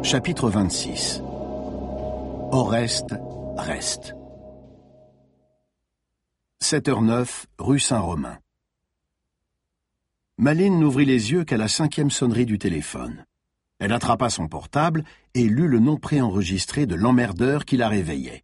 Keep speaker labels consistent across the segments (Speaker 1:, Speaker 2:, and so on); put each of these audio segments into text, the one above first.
Speaker 1: Chapitre 26. Oreste reste. 7h09, rue Saint-Romain. Malines n'ouvrit les yeux qu'à la 5e sonnerie du téléphone. Elle attrapa son portable et lut le nom préenregistré de l'emmerdeur qui la réveillait.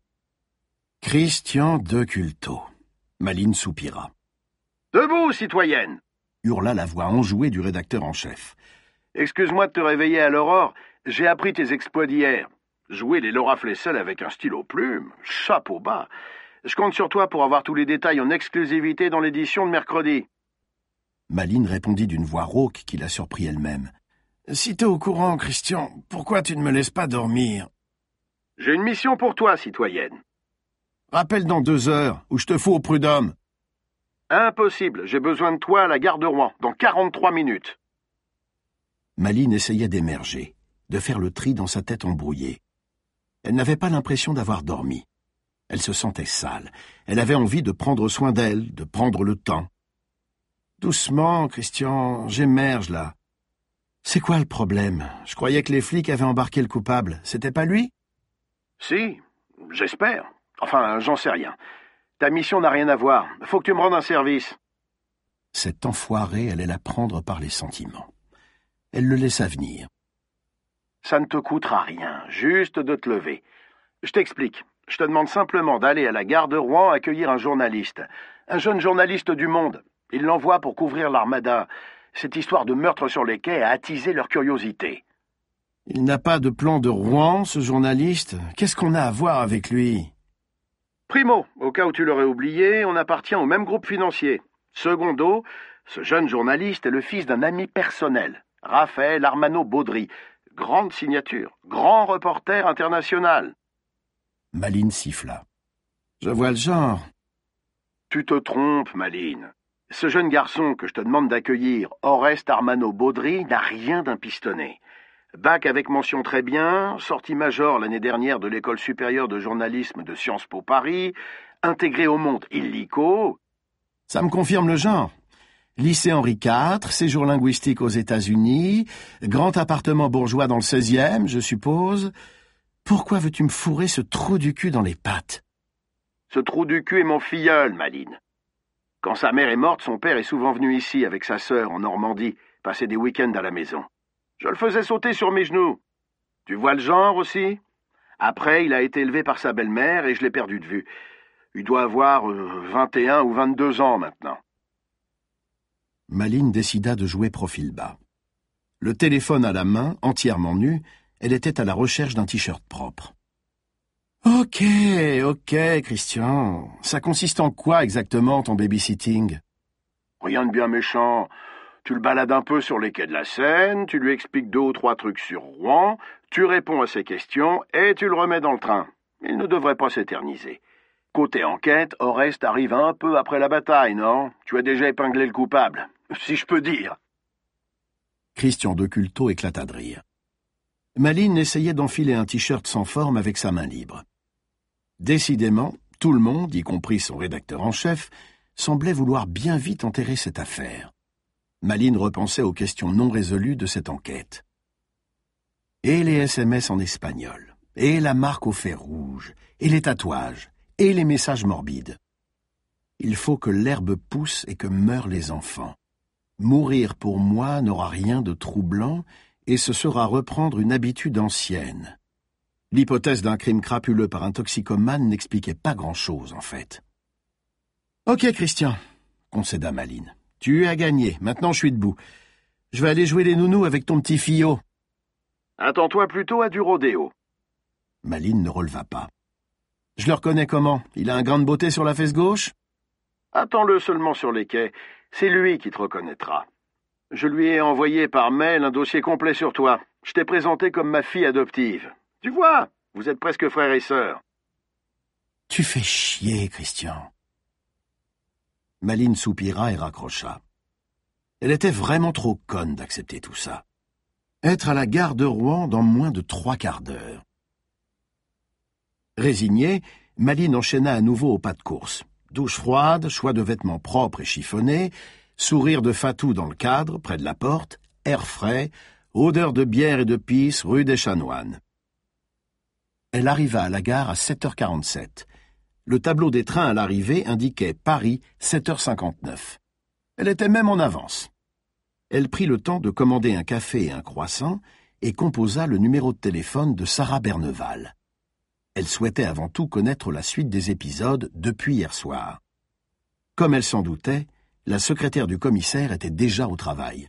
Speaker 1: Christian Deculto. Malines soupira.
Speaker 2: « Debout, citoyenne !»
Speaker 1: hurla la voix enjouée du rédacteur en chef.
Speaker 2: « Excuse-moi de te réveiller à l'aurore, j'ai appris tes exploits d'hier. Jouer les Laura Flessel avec un stylo plume, chapeau bas. Je compte sur toi pour avoir tous les détails en exclusivité dans l'édition de mercredi. »
Speaker 1: Malines répondit d'une voix rauque qui la surprit elle-même. « Si t'es au courant, Christian, pourquoi tu ne me laisses pas dormir ?»«
Speaker 2: J'ai une mission pour toi, citoyenne. »«
Speaker 1: Rappelle dans 2 heures, ou je te fous au prud'homme. »«
Speaker 2: Impossible, j'ai besoin de toi à la gare de Rouen, dans 43 minutes. »
Speaker 1: Malines essayait d'émerger, de faire le tri dans sa tête embrouillée. Elle n'avait pas l'impression d'avoir dormi. Elle se sentait sale. Elle avait envie de prendre soin d'elle, de prendre le temps. « Doucement, Christian, j'émerge là. »« C'est quoi le problème? Je croyais que les flics avaient embarqué le coupable. C'était pas lui? »«
Speaker 2: Si, j'espère. Enfin, j'en sais rien. Ta mission n'a rien à voir. Faut que tu me rendes un service. »
Speaker 1: Cet enfoiré allait la prendre par les sentiments. Elle le laissa venir.
Speaker 2: « Ça ne te coûtera rien, juste de te lever. Je t'explique. Je te demande simplement d'aller à la gare de Rouen accueillir un journaliste. Un jeune journaliste du Monde. Il l'envoie pour couvrir l'Armada. Cette histoire de meurtre sur les quais a attisé leur curiosité. »
Speaker 1: « Il n'a pas de plan de Rouen, ce journaliste. Qu'est-ce qu'on a à voir avec lui ?»«
Speaker 2: Primo, au cas où tu l'aurais oublié, on appartient au même groupe financier. Secondo, ce jeune journaliste est le fils d'un ami personnel, Raphaël Armano-Baudry. Grande signature, grand reporter international. »
Speaker 1: Malines siffla. « Je vois le genre. »«
Speaker 2: Tu te trompes, Malines. Ce jeune garçon que je te demande d'accueillir, Oreste Armano-Baudry, n'a rien d'un pistonné. Bac avec mention très bien, sorti major l'année dernière de l'École supérieure de journalisme de Sciences Po Paris, intégré au Monde illico. »
Speaker 1: Ça me confirme le genre. Lycée Henri IV, séjour linguistique aux États-Unis, grand appartement bourgeois dans le 16e, je suppose. Pourquoi veux-tu me fourrer ce trou du cul dans les pattes?
Speaker 2: Ce trou du cul est mon filleul, Malines. Quand sa mère est morte, son père est souvent venu ici avec sa sœur en Normandie, passer des week-ends à la maison. Je le faisais sauter sur mes genoux. Tu vois le genre aussi? Après, il a été élevé par sa belle-mère et je l'ai perdu de vue. Il doit avoir 21 ou 22 ans maintenant.
Speaker 1: Malines décida de jouer profil bas. Le téléphone à la main, entièrement nue, elle était à la recherche d'un t-shirt propre. « Ok, Christian. Ça consiste en quoi exactement ton babysitting ?»«
Speaker 2: Rien de bien méchant. Tu le balades un peu sur les quais de la Seine, tu lui expliques 2 ou 3 trucs sur Rouen, tu réponds à ses questions et tu le remets dans le train. Il ne devrait pas s'éterniser. Côté enquête, Oreste arrive un peu après la bataille, non? Tu as déjà épinglé le coupable, si je peux dire. »
Speaker 1: Christian Deculto éclata de rire. Malines essayait d'enfiler un t-shirt sans forme avec sa main libre. Décidément, tout le monde, y compris son rédacteur en chef, semblait vouloir bien vite enterrer cette affaire. Malines repensait aux questions non résolues de cette enquête. Et les SMS en espagnol, et la marque au fer rouge, et les tatouages, et les messages morbides. Il faut que l'herbe pousse et que meurent les enfants. Mourir pour moi n'aura rien de troublant, et ce sera reprendre une habitude ancienne. L'hypothèse d'un crime crapuleux par un toxicomane n'expliquait pas grand-chose, en fait. « Ok, Christian, » concéda Malines. « Tu as gagné, maintenant je suis debout. Je vais aller jouer les nounous avec ton petit fillot. »«
Speaker 2: Attends-toi plutôt à du rodéo. »
Speaker 1: Malines ne releva pas. « Je le reconnais comment? Il a un grain de beauté sur la fesse gauche ?»«
Speaker 2: Attends-le seulement sur les quais. C'est lui qui te reconnaîtra. Je lui ai envoyé par mail un dossier complet sur toi. Je t'ai présenté comme ma fille adoptive. Tu vois, vous êtes presque frères et sœurs. »
Speaker 1: « Tu fais chier, Christian. » Malines soupira et raccrocha. Elle était vraiment trop conne d'accepter tout ça. Être à la gare de Rouen dans moins de 3 quarts d'heure. Résignée, Malines enchaîna à nouveau au pas de course. Douche froide, choix de vêtements propres et chiffonnés, sourire de fatou dans le cadre, près de la porte, air frais, Odeur de bière et de pisse, rue des Chanoines. Elle arriva à la gare à 7h47. Le tableau des trains à l'arrivée indiquait Paris, 7h59. Elle était même en avance. Elle prit le temps de commander un café et un croissant et composa le numéro de téléphone de Sarah Berneval. Elle souhaitait avant tout connaître la suite des épisodes depuis hier soir. Comme elle s'en doutait, la secrétaire du commissaire était déjà au travail.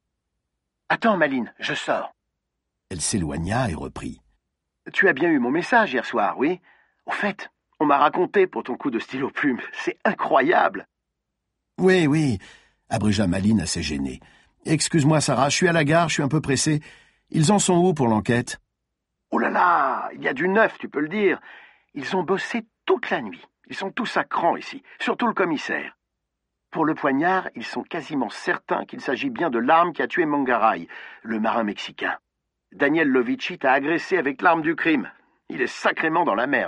Speaker 2: « Attends, Malines, je sors. »
Speaker 1: Elle s'éloigna et reprit.
Speaker 2: « Tu as bien eu mon message hier soir, oui? Au fait, on m'a raconté pour ton coup de stylo plume. C'est incroyable. »
Speaker 1: « Oui, » abrégea Malines assez gênée. « Excuse-moi, Sarah, je suis à la gare, je suis un peu pressé. Ils en sont où pour l'enquête? »
Speaker 2: « Oh là là, il y a du neuf, tu peux le dire. Ils ont bossé toute la nuit. Ils sont tous à cran ici, surtout le commissaire. Pour le poignard, ils sont quasiment certains qu'il s'agit bien de l'arme qui a tué Mangaray, le marin mexicain. Daniel Lovici t'a agressé avec l'arme du crime. Il est sacrément dans la merde. »«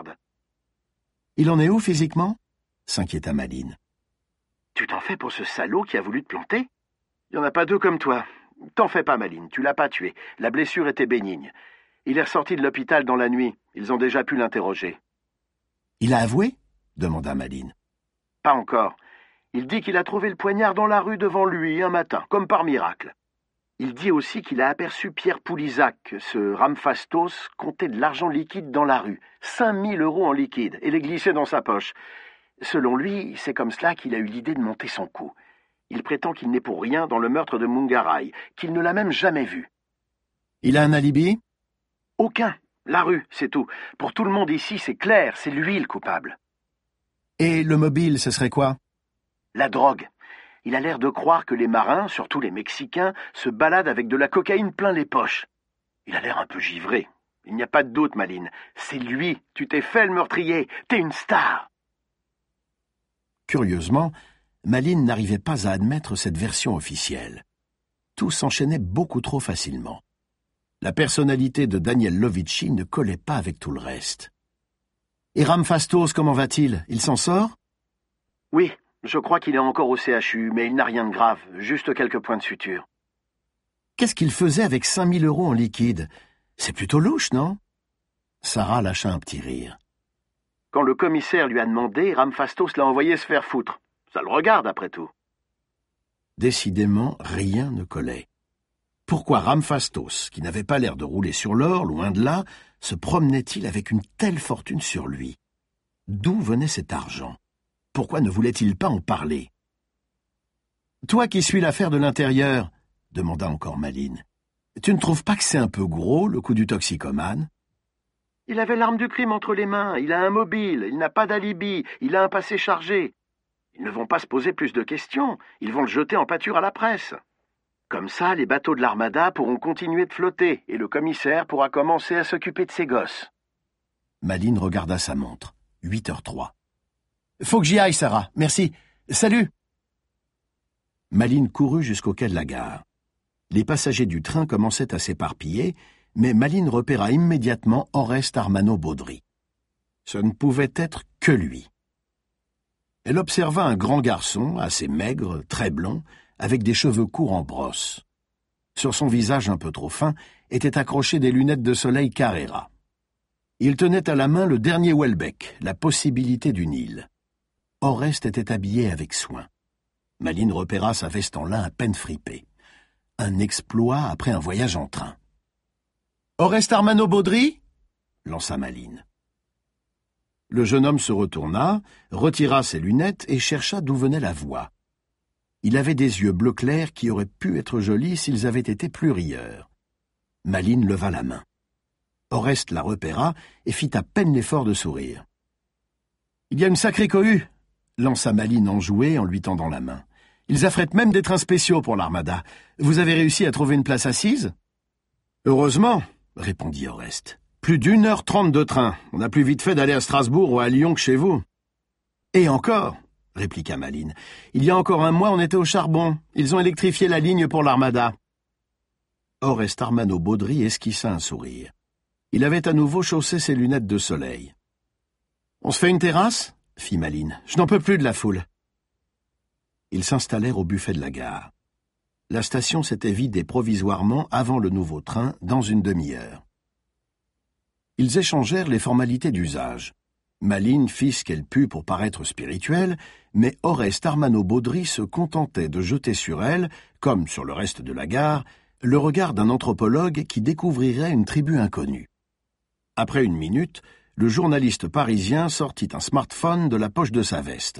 Speaker 1: Il en est où physiquement ?» s'inquiéta Malines.
Speaker 2: « Tu t'en fais pour ce salaud qui a voulu te planter? Il n'y en a pas deux comme toi. T'en fais pas, Malines, tu l'as pas tué. La blessure était bénigne. Il est ressorti de l'hôpital dans la nuit. Ils ont déjà pu l'interroger. »«
Speaker 1: Il a avoué ?» demanda Malines.
Speaker 2: « Pas encore. Il dit qu'il a trouvé le poignard dans la rue devant lui un matin, comme par miracle. Il dit aussi qu'il a aperçu Pierre Poulizac, ce Ramphastos, compter de l'argent liquide dans la rue, 5 000 € en liquide, et les glisser dans sa poche. Selon lui, c'est comme cela qu'il a eu l'idée de monter son coup. Il prétend qu'il n'est pour rien dans le meurtre de Mungaray, qu'il ne l'a même jamais vu. »«
Speaker 1: Il a un alibi ?»«
Speaker 2: Aucun. La rue, c'est tout. Pour tout le monde ici, c'est clair, c'est lui le coupable. »«
Speaker 1: Et le mobile, ce serait quoi ?»«
Speaker 2: La drogue. Il a l'air de croire que les marins, surtout les Mexicains, se baladent avec de la cocaïne plein les poches. Il a l'air un peu givré. Il n'y a pas de doute, Malines. C'est lui. Tu t'es fait le meurtrier. T'es une star. »
Speaker 1: Curieusement, Malines n'arrivait pas à admettre cette version officielle. Tout s'enchaînait beaucoup trop facilement. La personnalité de Daniel Lovici ne collait pas avec tout le reste. « Et Ramphastos, comment va-t-il? Il s'en sort ?»«
Speaker 2: Oui, je crois qu'il est encore au CHU, mais il n'a rien de grave, juste quelques points de suture. »
Speaker 1: « Qu'est-ce qu'il faisait avec 5 000 € en liquide? C'est plutôt louche, non ?» Sarah lâcha un petit rire.
Speaker 2: « Quand le commissaire lui a demandé, Ramphastos l'a envoyé se faire foutre. Ça le regarde, après tout. »
Speaker 1: Décidément, rien ne collait. Pourquoi Ramphastos, qui n'avait pas l'air de rouler sur l'or, loin de là, se promenait-il avec une telle fortune sur lui? D'où venait cet argent? Pourquoi ne voulait-il pas en parler? « Toi qui suis l'affaire de l'intérieur, » demanda encore Malines, « tu ne trouves pas que c'est un peu gros, le coup du toxicomane? »
Speaker 2: Il avait l'arme du crime entre les mains, il a un mobile, il n'a pas d'alibi, il a un passé chargé. Ils ne vont pas se poser plus de questions, ils vont le jeter en pâture à la presse. Comme ça, les bateaux de l'Armada pourront continuer de flotter et le commissaire pourra commencer à s'occuper de ses gosses.
Speaker 1: Malines regarda sa montre. 8h03. « Faut que j'y aille, Sarah. Merci. Salut !» Malines courut jusqu'au quai de la gare. Les passagers du train commençaient à s'éparpiller, mais Malines repéra immédiatement Oreste Armano Baudry. Ce ne pouvait être que lui. Elle observa un grand garçon, assez maigre, très blond, avec des cheveux courts en brosse. Sur son visage un peu trop fin étaient accrochées des lunettes de soleil Carrera. Il tenait à la main le dernier Welbeck, la possibilité d'une île. Oreste était habillé avec soin. Malines repéra sa veste en lin à peine fripée. Un exploit après un voyage en train. « Oreste Armano Baudry ?» lança Malines. Le jeune homme se retourna, retira ses lunettes et chercha d'où venait la voix. Il avait des yeux bleu clair qui auraient pu être jolis s'ils avaient été plus rieurs. Malines leva la main. Oreste la repéra et fit à peine l'effort de sourire. « Il y a une sacrée cohue !» lança Malines enjoué en lui tendant la main. « Ils affrètent même des trains spéciaux pour l'Armada. Vous avez réussi à trouver une place assise ?»« Heureusement !» répondit Oreste. « Plus d'1h30 de train. On a plus vite fait d'aller à Strasbourg ou à Lyon que chez vous. »« Et encore !» répliqua Malines. « Il y a encore un mois, on était au charbon. Ils ont électrifié la ligne pour l'Armada. » Oreste Armano Baudry esquissa un sourire. Il avait à nouveau chaussé ses lunettes de soleil. « On se fait une terrasse ?» fit Malines. « Je n'en peux plus de la foule. » Ils s'installèrent au buffet de la gare. La station s'était vidée provisoirement avant le nouveau train dans une demi-heure. Ils échangèrent les formalités d'usage. Malines fit ce qu'elle put pour paraître spirituelle, mais Oreste Armano-Baudry se contentait de jeter sur elle, comme sur le reste de la gare, le regard d'un anthropologue qui découvrirait une tribu inconnue. Après une minute, le journaliste parisien sortit un smartphone de la poche de sa veste.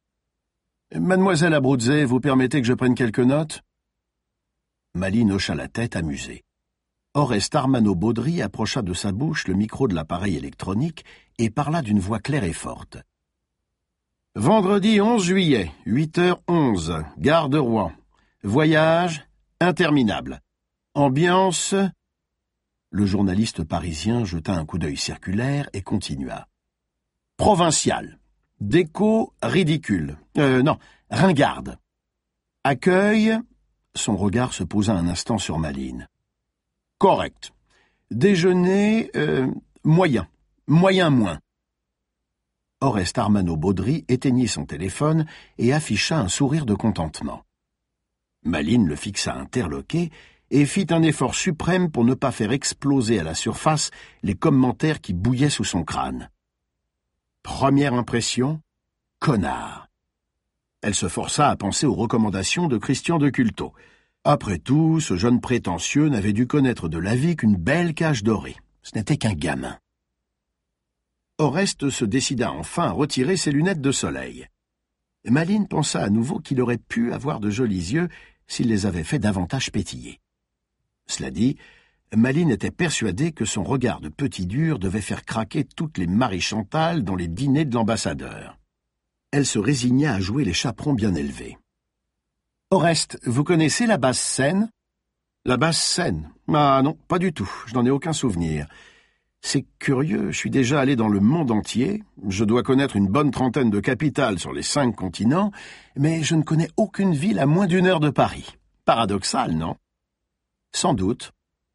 Speaker 1: « Mademoiselle Abruzze, vous permettez que je prenne quelques notes ?» Malines hocha la tête, amusée. Oreste Armano-Baudry approcha de sa bouche le micro de l'appareil électronique et parla d'une voix claire et forte. « Vendredi 11 juillet, 8h11, gare de Rouen. Voyage interminable. Ambiance... » Le journaliste parisien jeta un coup d'œil circulaire et continua. « Provincial. Déco ridicule. Non, ringarde. Accueil... » Son regard se posa un instant sur Malines. « Correct. Déjeuner... moyen. Moyen moins. » Oreste Armano-Baudry éteignit son téléphone et afficha un sourire de contentement. Malines le fixa interloqué et fit un effort suprême pour ne pas faire exploser à la surface les commentaires qui bouillaient sous son crâne. Première impression, connard. Elle se força à penser aux recommandations de Christian de Culto. Après tout, ce jeune prétentieux n'avait dû connaître de la vie qu'une belle cage dorée. Ce n'était qu'un gamin. Oreste se décida enfin à retirer ses lunettes de soleil. Malines pensa à nouveau qu'il aurait pu avoir de jolis yeux s'il les avait fait davantage pétiller. Cela dit, Malines était persuadée que son regard de petit dur devait faire craquer toutes les Marie Chantal dans les dîners de l'ambassadeur. Elle se résigna à jouer les chaperons bien élevés. « Oreste, vous connaissez la Basse-Seine ?»« La Basse-Seine ? Ah non, pas du tout, je n'en ai aucun souvenir. C'est curieux, je suis déjà allé dans le monde entier, je dois connaître une bonne trentaine de capitales sur les 5 continents, mais je ne connais aucune ville à moins d'1 heure de Paris. Paradoxal, non ? Sans doute. »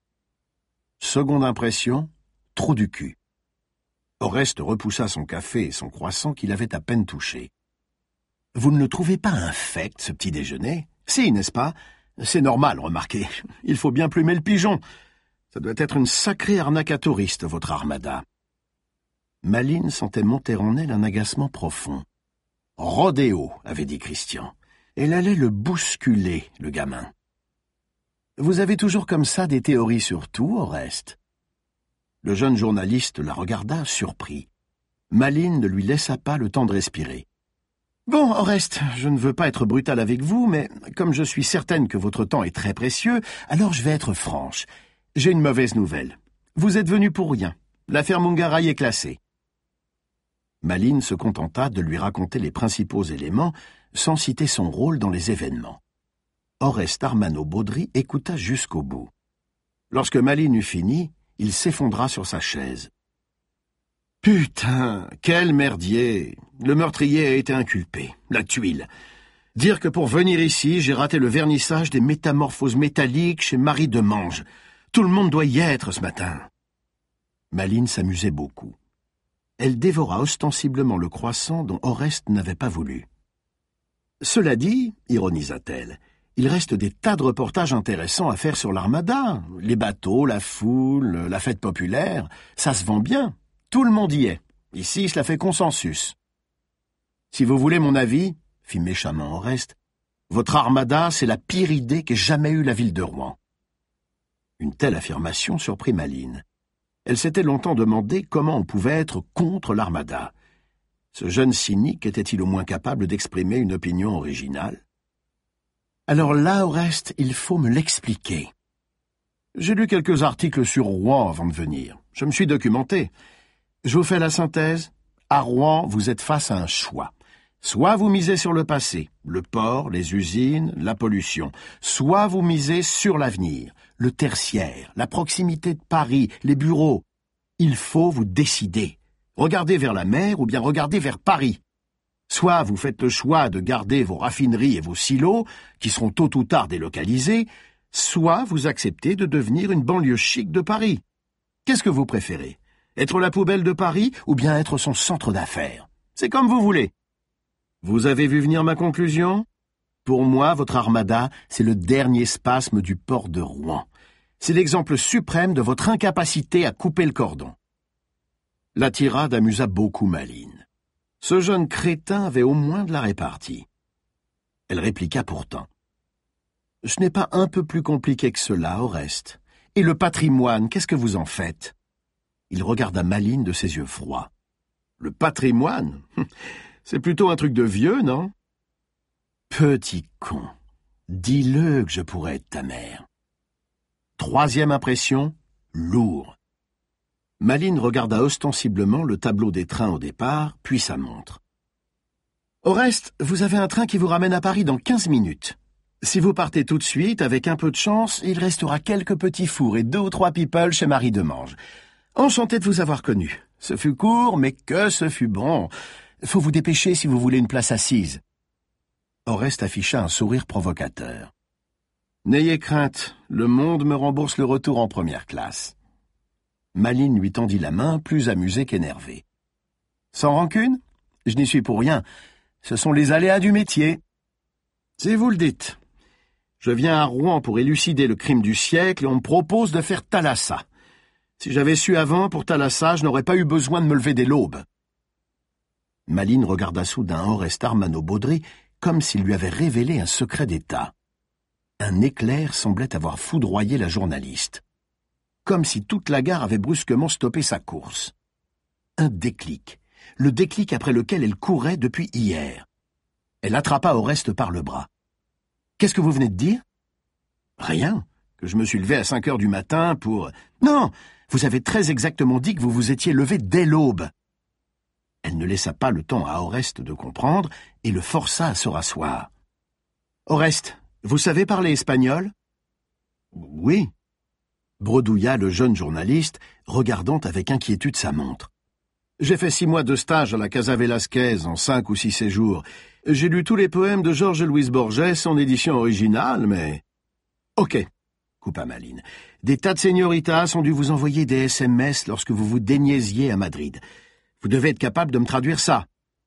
Speaker 1: Seconde impression, trou du cul. Oreste repoussa son café et son croissant qu'il avait à peine touché. « Vous ne le trouvez pas infect, ce petit déjeuner ? Si, n'est-ce pas ? C'est normal, remarquez. Il faut bien plumer le pigeon. Ça doit être une sacrée arnaque à touristes, votre armada. » Malines sentait monter en elle un agacement profond. « Rodéo », avait dit Christian. Elle allait le bousculer, le gamin. « Vous avez toujours comme ça des théories sur tout, Oreste ?» Le jeune journaliste la regarda, surpris. Malines ne lui laissa pas le temps de respirer. « Bon, Oreste, je ne veux pas être brutal avec vous, mais comme je suis certaine que votre temps est très précieux, alors je vais être franche. J'ai une mauvaise nouvelle. Vous êtes venu pour rien. L'affaire Mungaray est classée. » Malines se contenta de lui raconter les principaux éléments, sans citer son rôle dans les événements. Oreste Armano-Baudry écouta jusqu'au bout. Lorsque Malines eut fini, il s'effondra sur sa chaise. « Putain, quel merdier! Le meurtrier a été inculpé, la tuile. Dire que pour venir ici, j'ai raté le vernissage des métamorphoses métalliques chez Marie Demange. Tout le monde doit y être ce matin. » Malines s'amusait beaucoup. Elle dévora ostensiblement le croissant dont Oreste n'avait pas voulu. « Cela dit, ironisa-t-elle, il reste des tas de reportages intéressants à faire sur l'armada. Les bateaux, la foule, la fête populaire, ça se vend bien. Tout le monde y est. Ici, cela fait consensus. Si vous voulez mon avis, fit méchamment Oreste, votre armada, c'est la pire idée qu'ait jamais eue la ville de Rouen. » Une telle affirmation surprit Malines. Elle s'était longtemps demandé comment on pouvait être contre l'armada. Ce jeune cynique était-il au moins capable d'exprimer une opinion originale ? « Alors là, Oreste, il faut me l'expliquer. J'ai lu quelques articles sur Rouen avant de venir. Je me suis documenté. Je vous fais la synthèse. À Rouen, vous êtes face à un choix. Soit vous misez sur le passé, le port, les usines, la pollution. Soit vous misez sur l'avenir, le tertiaire, la proximité de Paris, les bureaux. Il faut vous décider. Regardez vers la mer ou bien regardez vers Paris. Soit vous faites le choix de garder vos raffineries et vos silos, qui seront tôt ou tard délocalisés, soit vous acceptez de devenir une banlieue chic de Paris. Qu'est-ce que vous préférez ? Être la poubelle de Paris ou bien être son centre d'affaires ? C'est comme vous voulez. Vous avez vu venir ma conclusion ? Pour moi, votre armada, c'est le dernier spasme du port de Rouen. C'est l'exemple suprême de votre incapacité à couper le cordon. La tirade amusa beaucoup Malines. Ce jeune crétin avait au moins de la répartie. Elle répliqua pourtant. « Ce n'est pas un peu plus compliqué que cela, au reste. Et le patrimoine, qu'est-ce que vous en faites ?» Il regarda Malines de ses yeux froids. « Le patrimoine? C'est plutôt un truc de vieux, non ?»« Petit con, dis-le que je pourrais être ta mère. » Troisième impression, lourd. Malines regarda ostensiblement le tableau des trains au départ, puis sa montre. « Au reste, vous avez un train qui vous ramène à Paris dans 15 minutes. Si vous partez tout de suite, avec un peu de chance, il restera quelques petits fours et 2 ou 3 people chez Marie Demange. Enchanté de vous avoir connu. Ce fut court, mais que ce fut bon. Faut vous dépêcher si vous voulez une place assise. » Oreste afficha un sourire provocateur. « N'ayez crainte, le monde me rembourse le retour en première classe. » Malines lui tendit la main, plus amusée qu'énervée. « Sans rancune? Je n'y suis pour rien. Ce sont les aléas du métier. » « Si vous le dites. Je viens à Rouen pour élucider le crime du siècle et on me propose de faire Thalassa. Si j'avais su avant, pour Thalassa, je n'aurais pas eu besoin de me lever dès l'aube. » Malines regarda soudain Oreste Armano-Baudry comme s'il lui avait révélé un secret d'État. Un éclair semblait avoir foudroyé la journaliste. Comme si toute la gare avait brusquement stoppé sa course. Un déclic. Le déclic après lequel elle courait depuis hier. Elle attrapa Oreste par le bras. « Qu'est-ce que vous venez de dire ?»« Rien, que je me suis levé à 5 heures du matin pour... »« Non, vous avez très exactement dit que vous vous étiez levé dès l'aube. » Elle ne laissa pas le temps à Oreste de comprendre et le força à se rasseoir. « Oreste, vous savez parler espagnol ?»« Oui. » bredouilla le jeune journaliste, regardant avec inquiétude sa montre. « J'ai fait 6 mois de stage à la Casa Velasquez en 5 ou 6 séjours. J'ai lu tous les poèmes de Jorge Luis Borges en édition originale, mais... »« Ok, » coupa Malines. « Des tas de señoritas ont dû vous envoyer des SMS lorsque vous vous déniaisiez à Madrid. Vous devez être capable de me traduire ça. »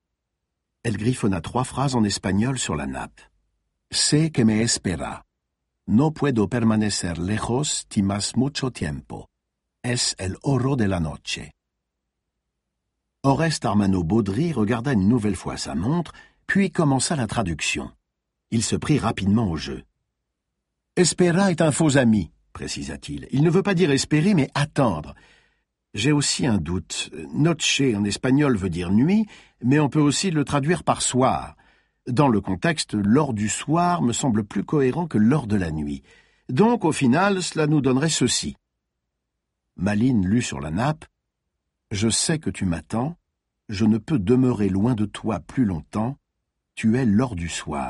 Speaker 1: Elle griffonna 3 phrases en espagnol sur la nappe. « Sé que me espera. No puedo permanecer lejos ti más mucho tiempo. Es el oro de la noche. » Oreste Armano-Baudry regarda une nouvelle fois sa montre, puis commença la traduction. Il se prit rapidement au jeu. « Espera est un faux ami, » précisa-t-il. « Il ne veut pas dire espérer, mais attendre. J'ai aussi un doute. Noche en espagnol veut dire nuit, mais on peut aussi le traduire par soir. Dans le contexte, l'heure du soir me semble plus cohérent que l'heure de la nuit. Donc, au final, cela nous donnerait ceci. » Malines lut sur la nappe. « Je sais que tu m'attends. Je ne peux demeurer loin de toi plus longtemps. Tu es l'heure du soir. »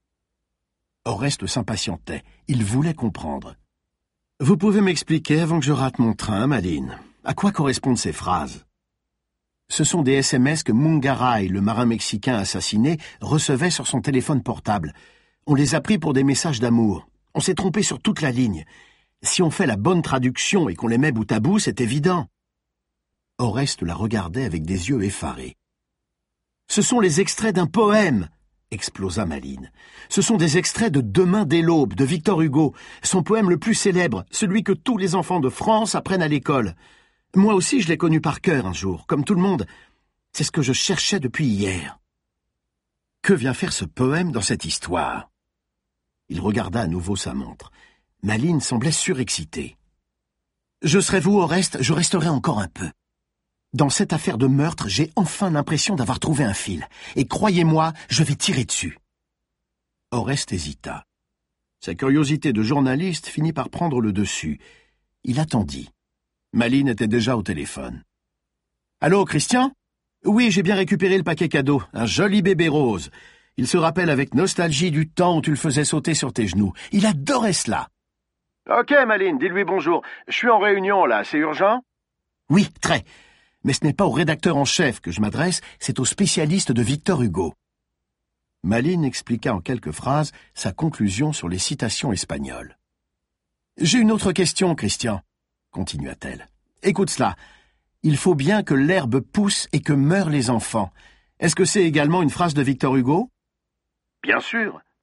Speaker 1: Oreste s'impatientait. Il voulait comprendre. « Vous pouvez m'expliquer avant que je rate mon train, Malines. À quoi correspondent ces phrases ?» Ce sont des SMS que Mungaray, le marin mexicain assassiné, recevait sur son téléphone portable. On les a pris pour des messages d'amour. On s'est trompé sur toute la ligne. Si on fait la bonne traduction et qu'on les met bout à bout, c'est évident. Oreste la regardait avec des yeux effarés. « Ce sont les extraits d'un poème !» explosa Malines. « Ce sont des extraits de Demain dès l'aube, de Victor Hugo, son poème le plus célèbre, celui que tous les enfants de France apprennent à l'école. Moi aussi, je l'ai connu par cœur un jour, comme tout le monde. C'est ce que je cherchais depuis hier. Que vient faire ce poème dans cette histoire ?» Il regarda à nouveau sa montre. Malines semblait surexcitée. « Je serai vous, Oreste, je resterai encore un peu. Dans cette affaire de meurtre, j'ai enfin l'impression d'avoir trouvé un fil. Et croyez-moi, je vais tirer dessus. » Oreste hésita. Sa curiosité de journaliste finit par prendre le dessus. Il attendit. Malines était déjà au téléphone. « Allô, Christian ? Oui, j'ai bien récupéré le paquet cadeau. Un joli bébé rose. Il se rappelle avec nostalgie du temps où tu le faisais sauter sur tes genoux. Il adorait cela. »«
Speaker 2: Ok, Malines, dis-lui bonjour. Je suis en réunion, là. C'est urgent ?»«
Speaker 1: Oui, très. Mais ce n'est pas au rédacteur en chef que je m'adresse, c'est au spécialiste de Victor Hugo. » Malines expliqua en quelques phrases sa conclusion sur les citations espagnoles. « J'ai une autre question, Christian, » continua-t-elle. « Écoute cela. Il faut bien que l'herbe pousse et que meurent les enfants. Est-ce que c'est également une phrase de Victor Hugo ?»«
Speaker 2: Bien sûr.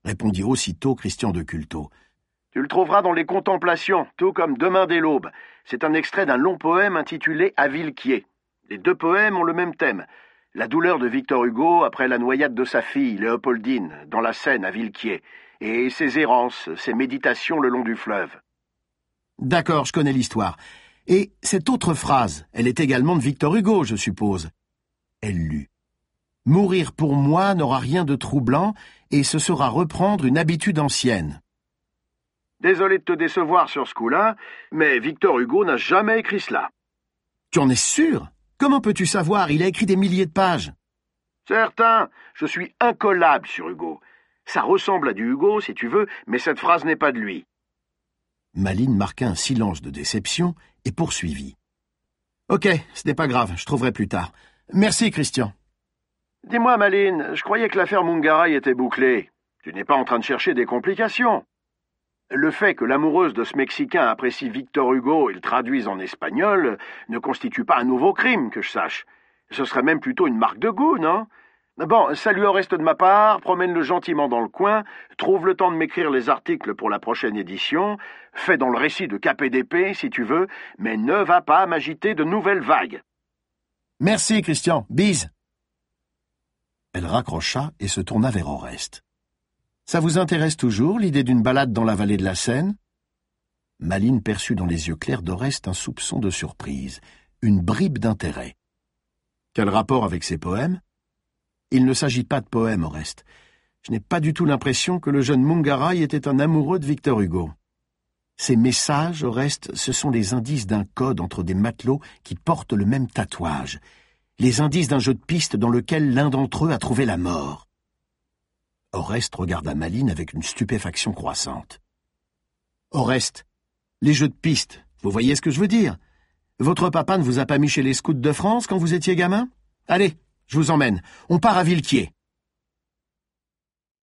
Speaker 1: répondit aussitôt Christian de Culto.
Speaker 2: Tu le trouveras dans les Contemplations, tout comme Demain dès l'aube. C'est un extrait d'un long poème intitulé À Villequier. Les deux poèmes ont le même thème. La douleur de Victor Hugo après la noyade de sa fille, Léopoldine, dans la Seine à Villequier, et ses errances, ses méditations le long du fleuve.
Speaker 1: D'accord, je connais l'histoire. Et cette autre phrase, elle est également de Victor Hugo, je suppose. Elle lut. « Mourir pour moi n'aura rien de troublant, et ce sera reprendre une habitude ancienne. »
Speaker 2: Désolé de te décevoir sur ce coup-là, mais Victor Hugo n'a jamais écrit cela.
Speaker 1: Tu en es sûr? Comment peux-tu savoir? Il a écrit des milliers de pages.
Speaker 2: Certain, je suis incollable sur Hugo. Ça ressemble à du Hugo, si tu veux, mais cette phrase n'est pas de lui.
Speaker 1: Malines marqua un silence de déception et poursuivit. « Ok, ce n'est pas grave, je trouverai plus tard. Merci, Christian. »
Speaker 2: Dis-moi, Malines, je croyais que l'affaire Mungaray était bouclée. Tu n'es pas en train de chercher des complications. Le fait que l'amoureuse de ce Mexicain apprécie Victor Hugo et le traduise en espagnol ne constitue pas un nouveau crime, que je sache. Ce serait même plutôt une marque de goût, non? Bon, salut au reste de ma part, promène-le gentiment dans le coin, trouve le temps de m'écrire les articles pour la prochaine édition, fais dans le récit de KPDP, si tu veux, mais ne va pas m'agiter de nouvelles vagues.
Speaker 1: Merci, Christian. Bise. Elle raccrocha et se tourna vers Oreste. Ça vous intéresse toujours, l'idée d'une balade dans la vallée de la Seine? Malines perçut dans les yeux clairs d'Oreste un soupçon de surprise, une bribe d'intérêt. Quel rapport avec ses poèmes? Il ne s'agit pas de poèmes, Oreste. Je n'ai pas du tout l'impression que le jeune Mungaray était un amoureux de Victor Hugo. Ces messages, Oreste, ce sont les indices d'un code entre des matelots qui portent le même tatouage, les indices d'un jeu de piste dans lequel l'un d'entre eux a trouvé la mort. Oreste regarda Malines avec une stupéfaction croissante. « Oreste, les jeux de piste, vous voyez ce que je veux dire? Votre papa ne vous a pas mis chez les scouts de France quand vous étiez gamin? Allez, je vous emmène, on part à Villequier. »